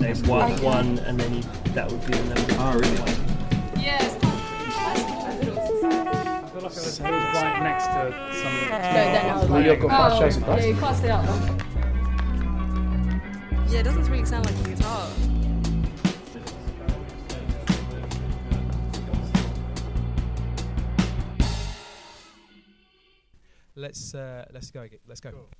say one, and then that would be the number. Oh, really? Yeah, it's quite little. I feel like it was right next to something. No, then I was Well, you've got fast chasing yeah, dice. you can't stay up. Yeah, it doesn't really sound like a guitar. Let's go. Let's go. Cool.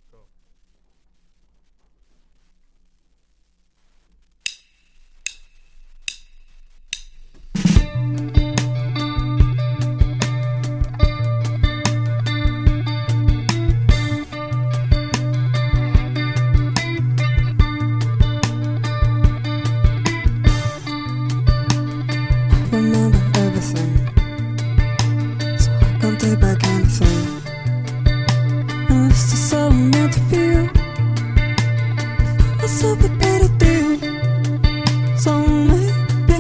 Remember everything, so I can't take back anything. And it's just so meant to feel. Find myself a better deal. So maybe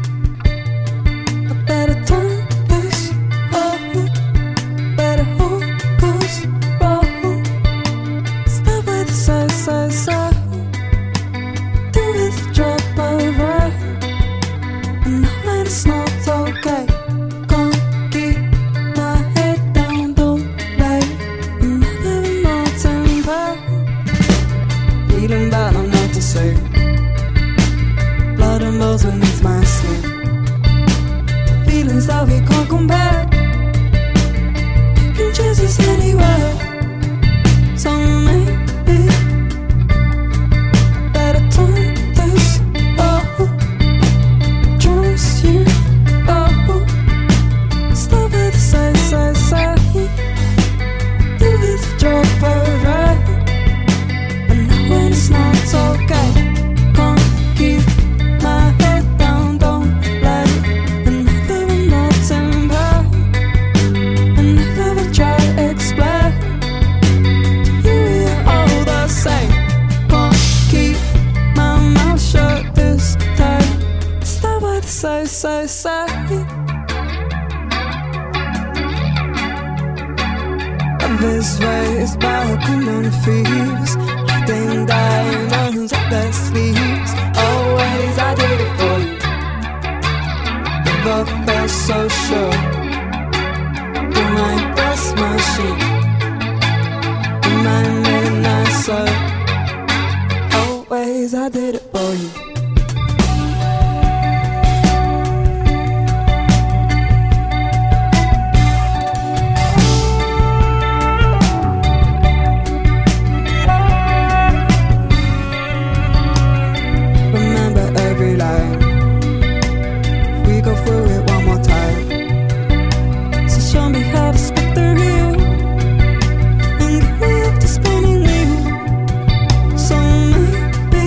I better turn this over. Better hold this roll. Stop with the say. Do with the drop of right. And now when it's not okay, can't keep my head down, don't lay another mountain back. Feeling bad, I'm not to say. Blood and bones beneath my skin. The feelings that we can't compare. You can chase us anywhere. So maybe better turn this over. Trust you, oh. Stop with the say. Do with the drop of right. And now when it's not okay, can't keep my head down, don't let another emotion back. And never will try to explain to you we're all the same. Can't keep my mouth shut this time. Stop with the say. This way is about common thieves, lighting diamonds up their sleeves. Always I did it for you. Never felt so sure. You're my best machine. You're my midnight sun. Always I did it for you. Remember every line. We go through it one more time. So show me how to spit the real and get me up to spinning wheel. So maybe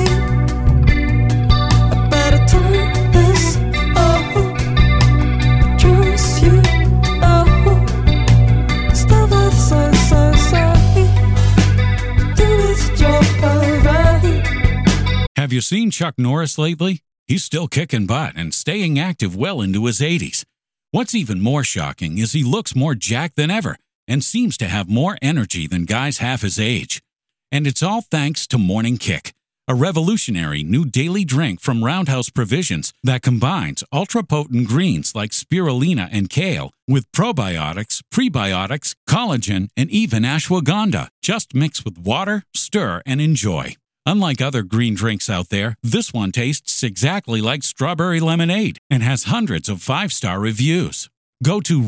I better turn this over. Trust you, oh. Stop with the say. Do this job right. Have you seen Chuck Norris lately? He's still kicking butt and staying active well into his 80s. What's even more shocking is he looks more jacked than ever and seems to have more energy than guys half his age. And it's all thanks to Morning Kick, a revolutionary new daily drink from Roundhouse Provisions that combines ultra-potent greens like spirulina and kale with probiotics, prebiotics, collagen, and even ashwagandha. Just mix with water, stir, and enjoy. Unlike other green drinks out there, this one tastes exactly like strawberry lemonade and has hundreds of 5-star reviews. Go to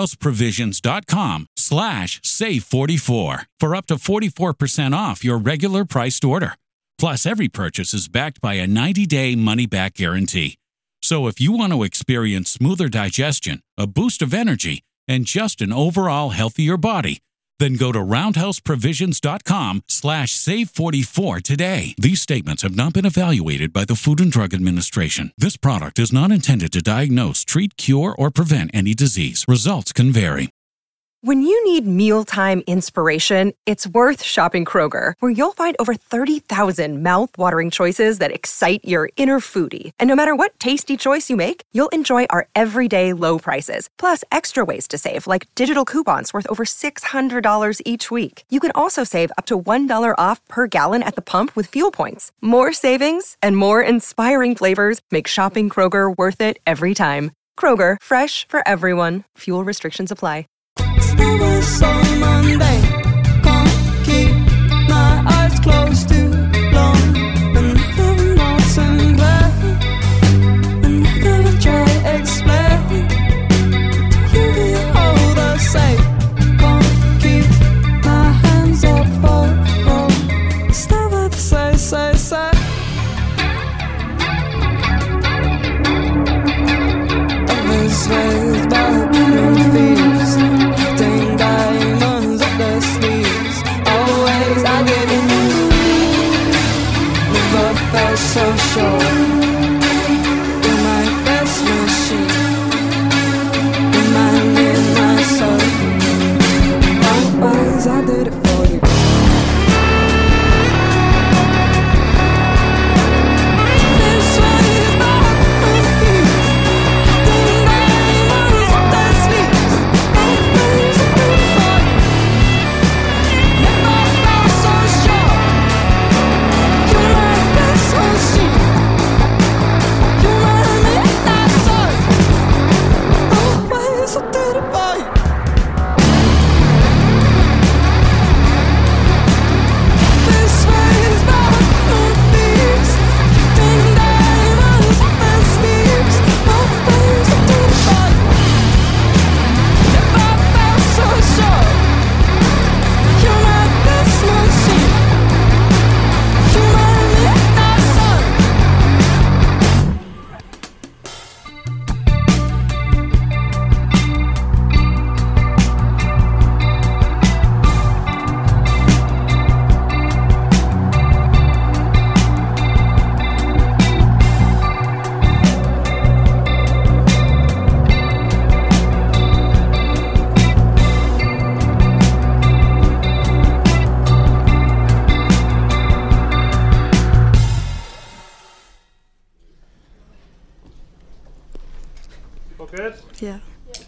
roundhouseprovisions.com/save44 for up to 44% off your regular priced order. Plus, every purchase is backed by a 90-day money-back guarantee. So if you want to experience smoother digestion, a boost of energy, and just an overall healthier body, then go to roundhouseprovisions.com/save44 today. These statements have not been evaluated by the Food and Drug Administration. This product is not intended to diagnose, treat, cure, or prevent any disease. Results can vary. When you need mealtime inspiration, it's worth shopping Kroger, where you'll find over 30,000 mouth-watering choices that excite your inner foodie. And no matter what tasty choice you make, you'll enjoy our everyday low prices, plus extra ways to save, like digital coupons worth over $600 each week. You can also save up to $1 off per gallon at the pump with fuel points. More savings and more inspiring flavors make shopping Kroger worth it every time. Kroger, fresh for everyone. Fuel restrictions apply. Never so Monday. Can't keep my eyes closed too long. Another mountain climb. Another try to explain. You feel all the same. Can't keep my hands up for. It's never the say. Always raised by human fears. Diamonds up the sleeves. Always I get in. Never felt so sure. You're my best machine. You're my soul. Always I did it for you. Good? Yeah.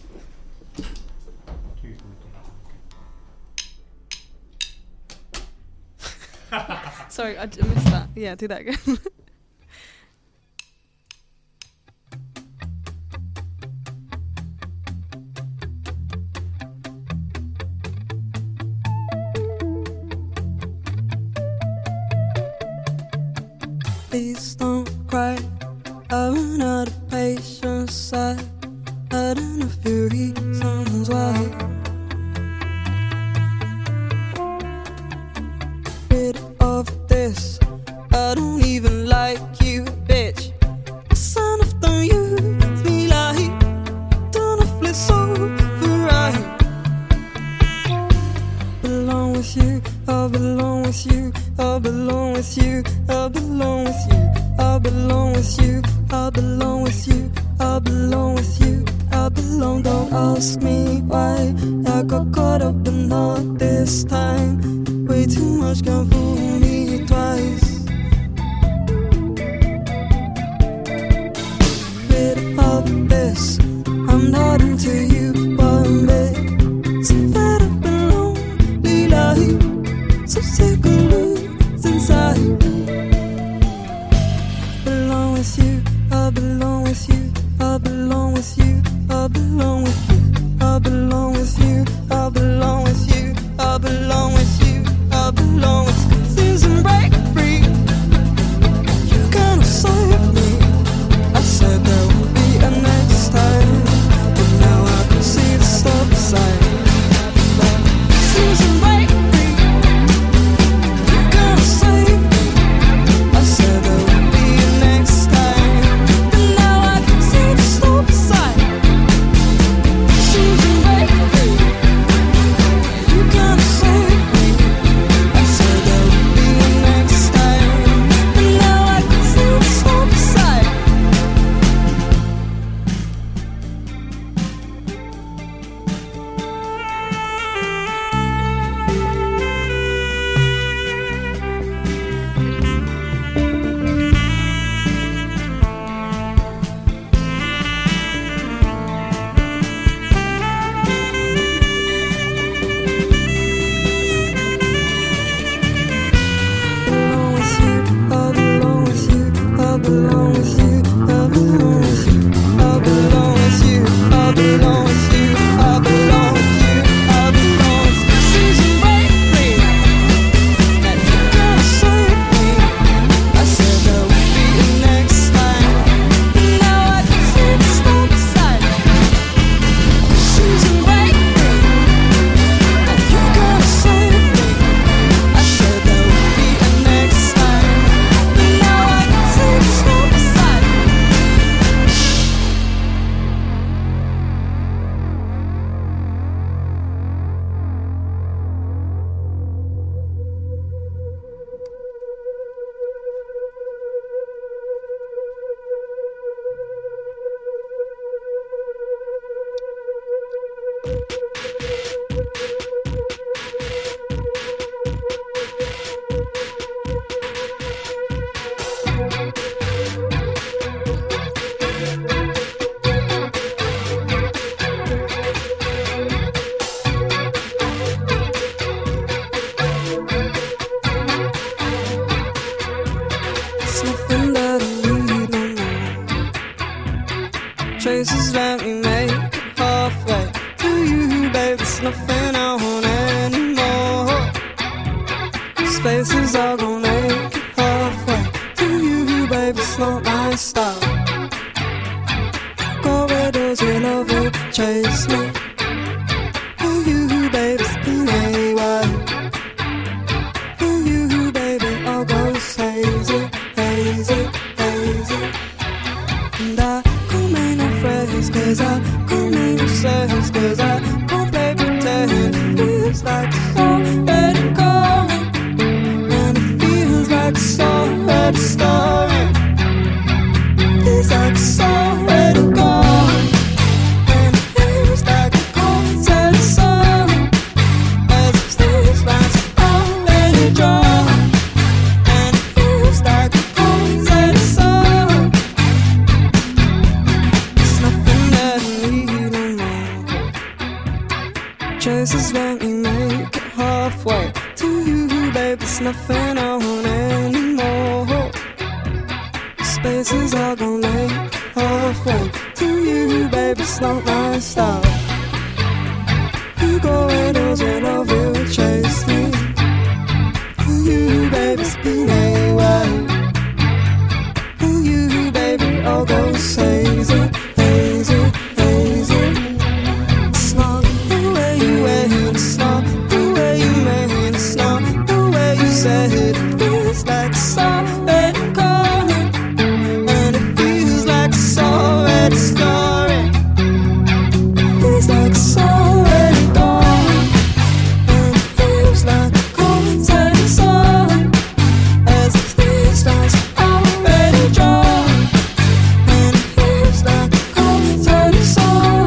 Sorry, I missed that. Yeah, do that again. Please don't cry. I run out of patience. I don't know if your reasons why. Rid of this. I don't even like you, bitch. Son of the use me like. Don't flip so right. Belong with you. I belong with you. I belong with you. I belong with you. I belong with you. I belong with you. I belong with you. I belong. Don't ask me why I got caught up in all this time. Way too much can fool me twice. Rid of this. I'm not into you one bit. So fed up and lonely life. So sick of losing sight. Belong with you. I belong with you. I belong with you. I belong with you. I belong with you. I belong with you. I belong with you. I belong with you. Season break free. You gonna save me. I said there will be a next time, but now I chase me. Oh, you, baby, spin away. Oh, you, baby, all goes hazy, hazy, hazy. And I can't make no friends, 'cause I can't make no sense, 'cause I can't play pretend. It feels like it's already gone, and it feels like it's already started. Feels like it's already gone, and it feels like a concert song, as it feels like it's already drawn, and it feels like a concert song. It's nothing that I need no more. Choices when we make it halfway to you, babe. There's nothing I want anymore. Spaces are gonna make halfway to you, babe. It's not my style. You go and those you love will chase me. For you, baby, spin away. For you, baby, all goes hazy, hazy, hazy. It's not the way you went, it's not the way you meant, it's not the way you said it. It feels like it's already gone, and it feels like it's already started. It feels like it's already gone, and it feels like a concert song, as it feels like it's already drawn, and it feels like a concert song.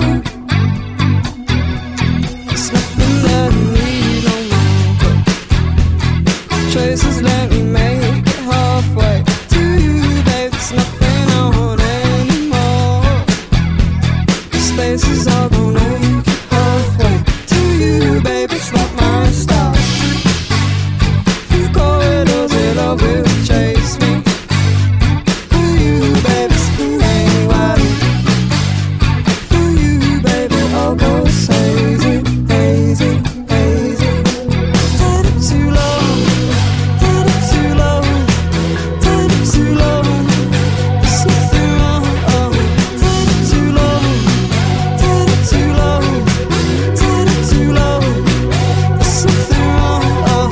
It's nothing that I need no more. Choices let me make it halfway to you, babe. There's nothing I want anymore. Spaces are gonna make it halfway to you, babe. It's not my style. You go where those you love will chase me. For you, baby, spin away. For you, baby, all goes hazy, hazy, hazy. Turn it too low, turn it too low, turn it too low. There's nothing wrong. Oh, turn it too low, turn it too low, turn it too low. There's nothing wrong. Oh.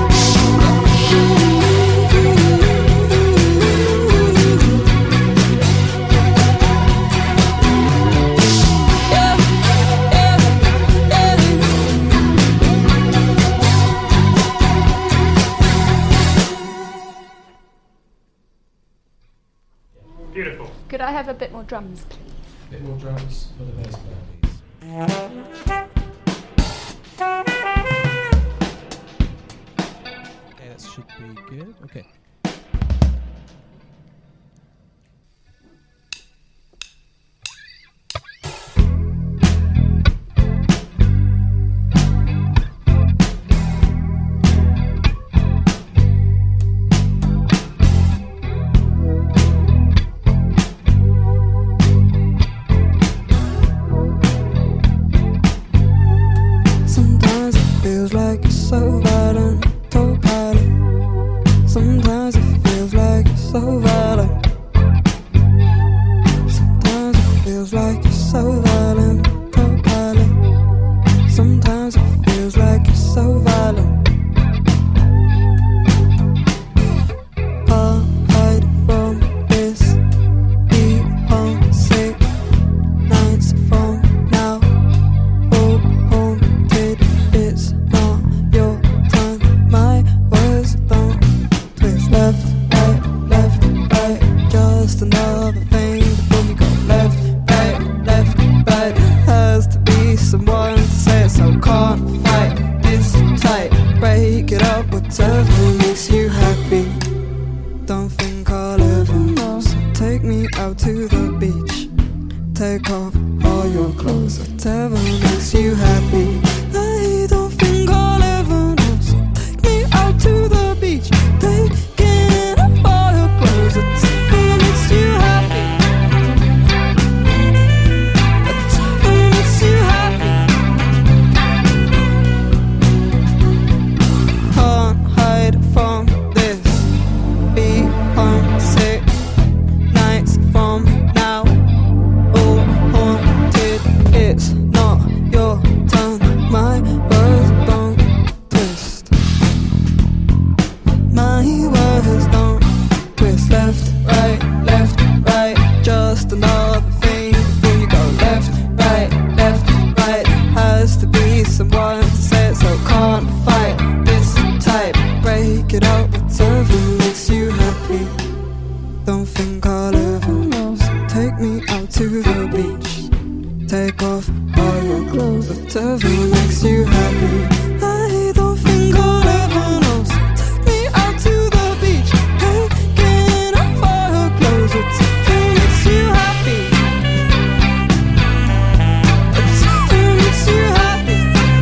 Yeah, yeah, yeah. Beautiful. Could I have a bit more drums, please? Bit more drums for the bass player, please. Okay, that should be good. Okay. Sometimes it feels like you're so violent, autopilot. Sometimes it feels like you're so violent. Sometimes it feels like you're so violent, autopilot. Sometimes it feels like you're so violent. I'll hide from this, be homesick, nights from now. Oh, haunted, it's not your time. My words don't twist left, right, just another thing before you go left, right. Has to be someone to say it, so can't fight this tight. Break it up, whatever makes you happy. Don't think I'll ever know, so take me out to the beach. Take off all your clothes, whatever makes you happy. I don't think I'll ever know, so take me out to the beach. Taking off all your clothes, whatever makes you happy. Whatever makes you happy. Can't hide from this, be homesick, nights from now. Oh, haunted, it's off all your clothes. Whatever makes you happy. I don't think I'll ever know. So take me out to the beach, taking off all your clothes. Whatever makes you happy. Whatever makes you happy.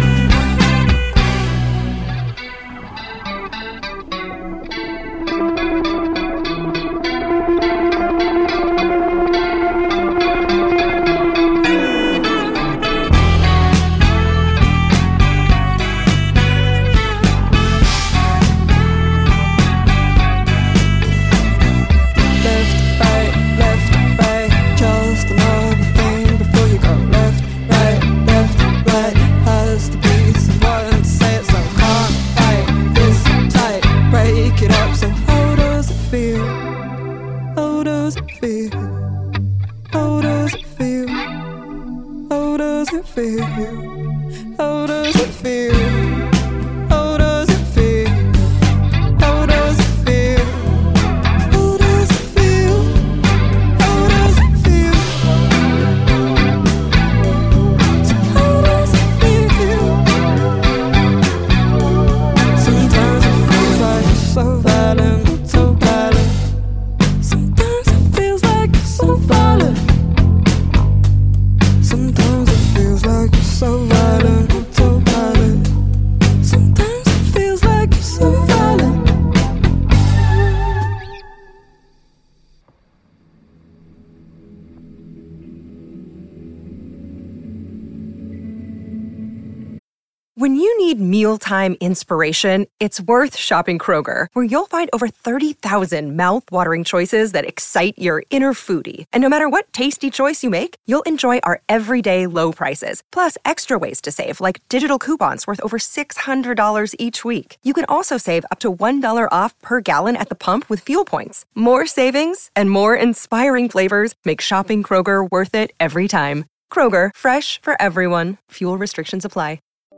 When you need mealtime inspiration, it's worth shopping Kroger, where you'll find over 30,000 mouth-watering choices that excite your inner foodie. And no matter what tasty choice you make, you'll enjoy our everyday low prices, plus extra ways to save, like digital coupons worth over $600 each week. You can also save up to $1 off per gallon at the pump with fuel points. More savings and more inspiring flavors make shopping Kroger worth it every time. Kroger, fresh for everyone. Fuel restrictions apply.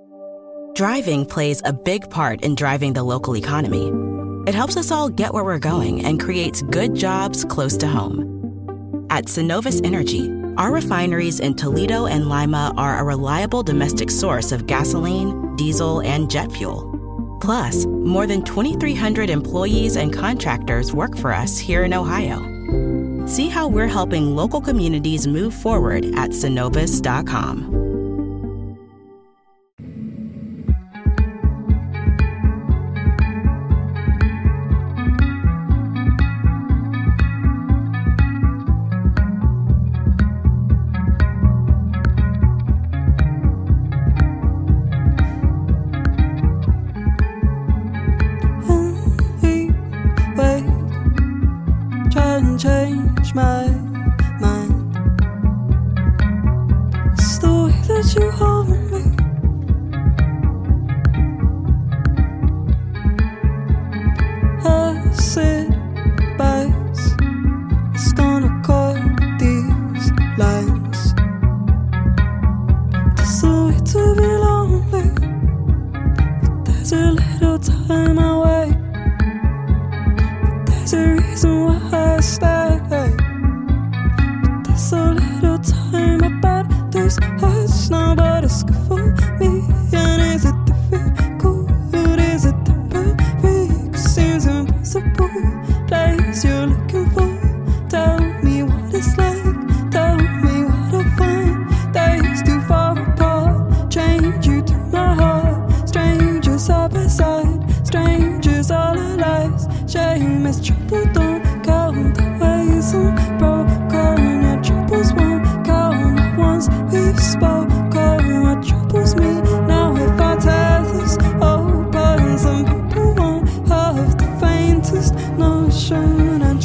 Driving plays a big part in driving the local economy. It helps us all get where we're going and creates good jobs close to home. At Synovus Energy, our refineries in Toledo and Lima are a reliable domestic source of gasoline, diesel, and jet fuel. Plus, more than 2,300 employees and contractors work for us here in Ohio. See how we're helping local communities move forward at Synovus.com. Change my mind. It's the way that you hold me. I said bites. It's gonna cut these lines. There's a way to be lonely, but there's a little time away. There's a reason why I stay, but there's a little time about this hurts now, but it's good for me. And is it difficult? Is it temporary? 'Cause seems impossible. Place you're looking for. Tell me what it's like. Tell me what I find. Days too far apart. Change you to my heart. Strangers side by side. Strangers all our lives. Shame is trouble, don't count the ways I'm broken. Your troubles won't count the ones we've spoken. What troubles me now if I tear this open? Some people won't have the faintest notion, and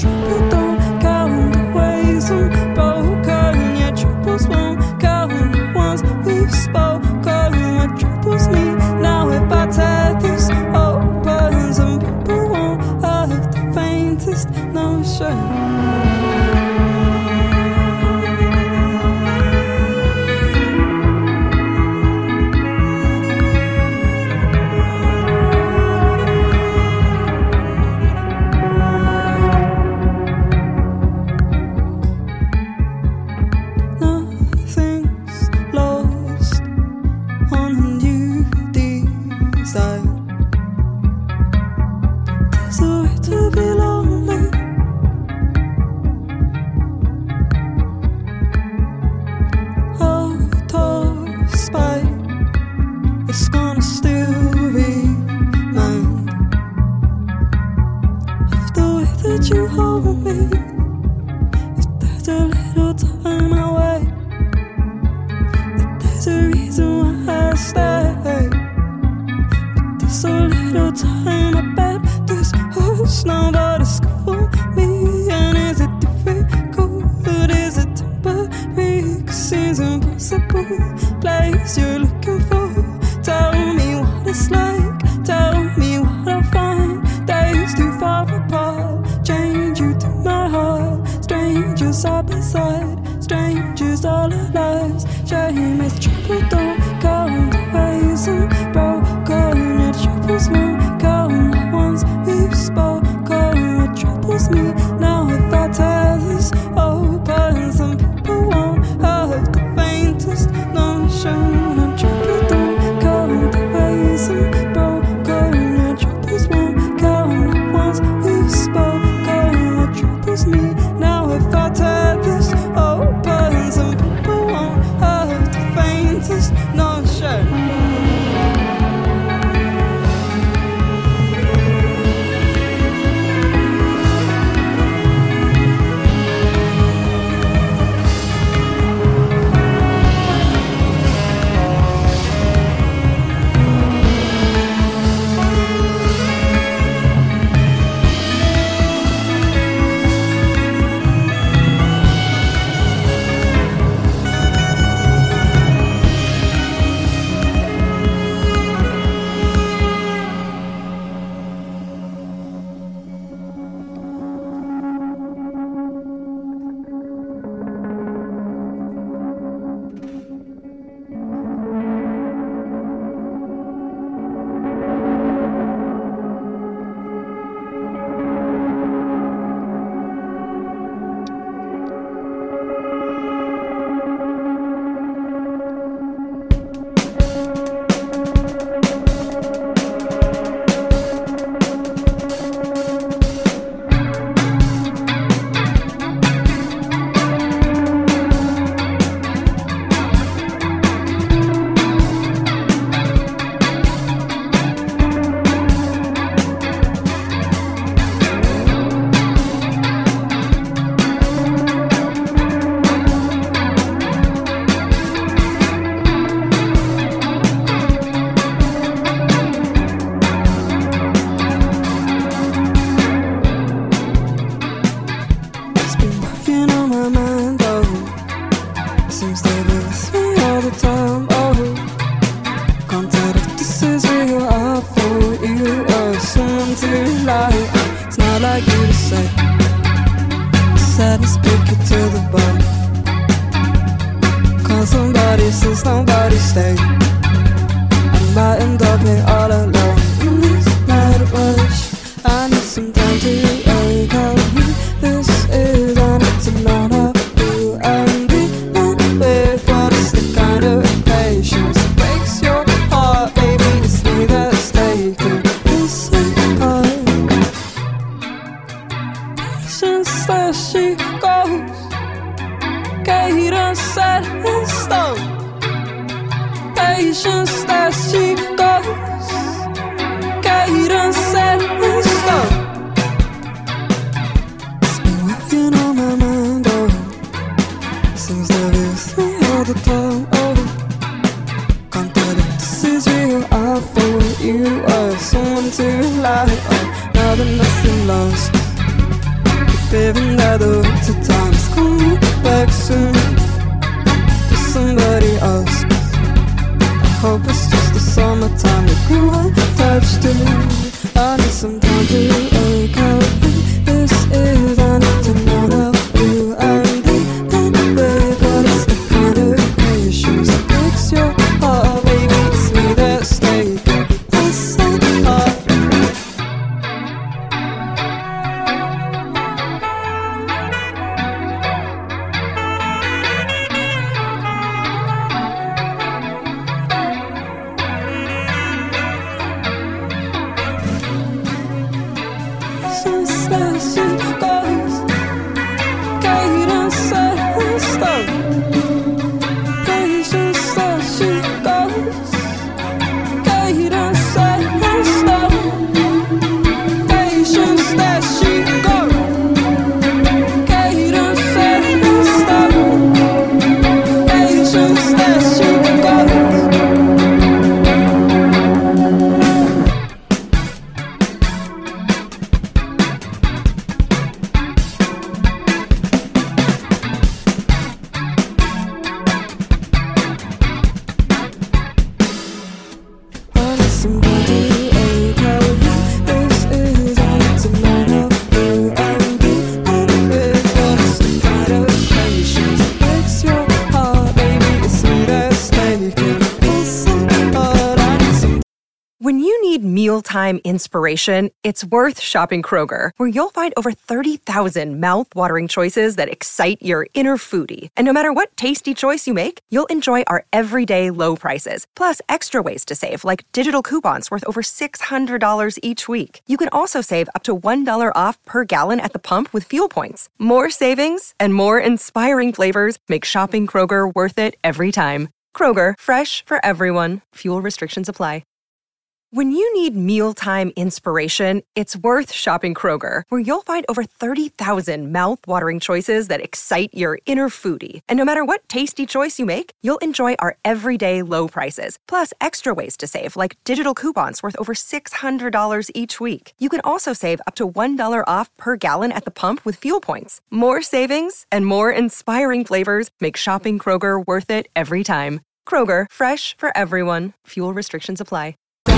place you're looking for. Tell me what it's like, tell me what I find. Days too far apart, change you to my heart. Strangers side by side, strangers all our lives. Shame is triple, don't count the ways and broken. It troubles won't count the ones we've spoken. It troubles me now if I tear this open. Some people won't have the faintest notion. And trouble don't count the ways and broken. It troubles won't count the ones we've spoken. It troubles me now if I tear this open. Some people won't have the faintest notion. some candy, calories. This is all it's a matter of you and me. And with just a kind of patience, makes your heart, baby, it's sweet as cake. Listen, but I need some. When you need mealtime inspiration, it's worth shopping Kroger, where you'll find over 30,000 mouth-watering choices that excite your inner foodie. And no matter what tasty choice you make, you'll enjoy our everyday low prices, plus extra ways to save, like digital coupons worth over $600 each week. You can also save up to $1 off per gallon at the pump with fuel points. More savings and more inspiring flavors make shopping Kroger worth it every time. Kroger, fresh for everyone. Fuel restrictions apply. When you need mealtime inspiration, it's worth shopping Kroger, where you'll find over 30,000 mouth-watering choices that excite your inner foodie. And no matter what tasty choice you make, you'll enjoy our everyday low prices, plus extra ways to save, like digital coupons worth over $600 each week. You can also save up to $1 off per gallon at the pump with fuel points. More savings and more inspiring flavors make shopping Kroger worth it every time. Kroger, fresh for everyone. Fuel restrictions apply.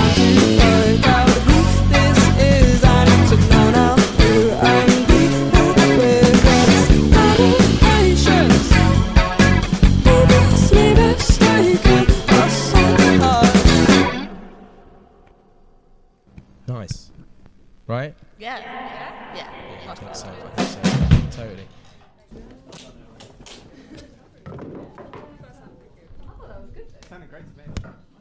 Nice. Right? Yeah. I think so. Totally. Sounded great to me.